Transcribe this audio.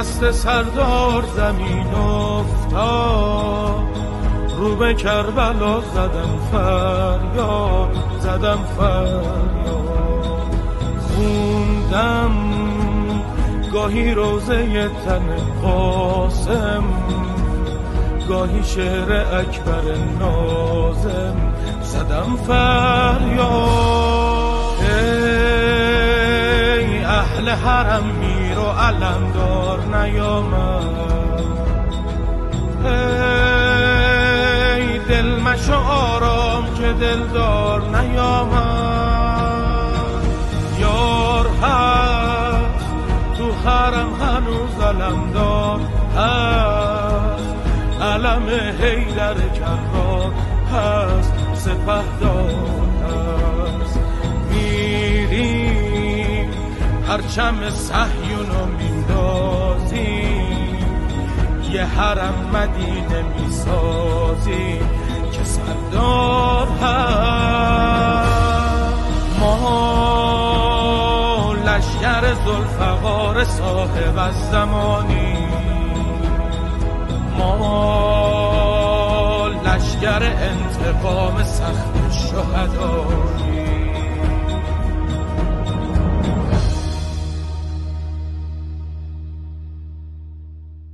دست سردار زمین افتاد، رو به کربلا زدم فریاد، خوندم گاهی روزه تن قاسم، گاهی شعر اکبر ناظم، زدم فریاد. ای اهل حرم میر و علمدار نیامد، ای دل مشو آرام که دلدار نیامد. یار هست تو حرم هنوز علمدار هست، علم حیدر کرار هست، سپهدار هست. میریم پرچم صهیونو میندازیم، یه حرم مدینه میسازیم که سردار هست. ما لشکر ذوالفقار صاحب از زمانی، ما لشکر انتقام سخت شهدایی،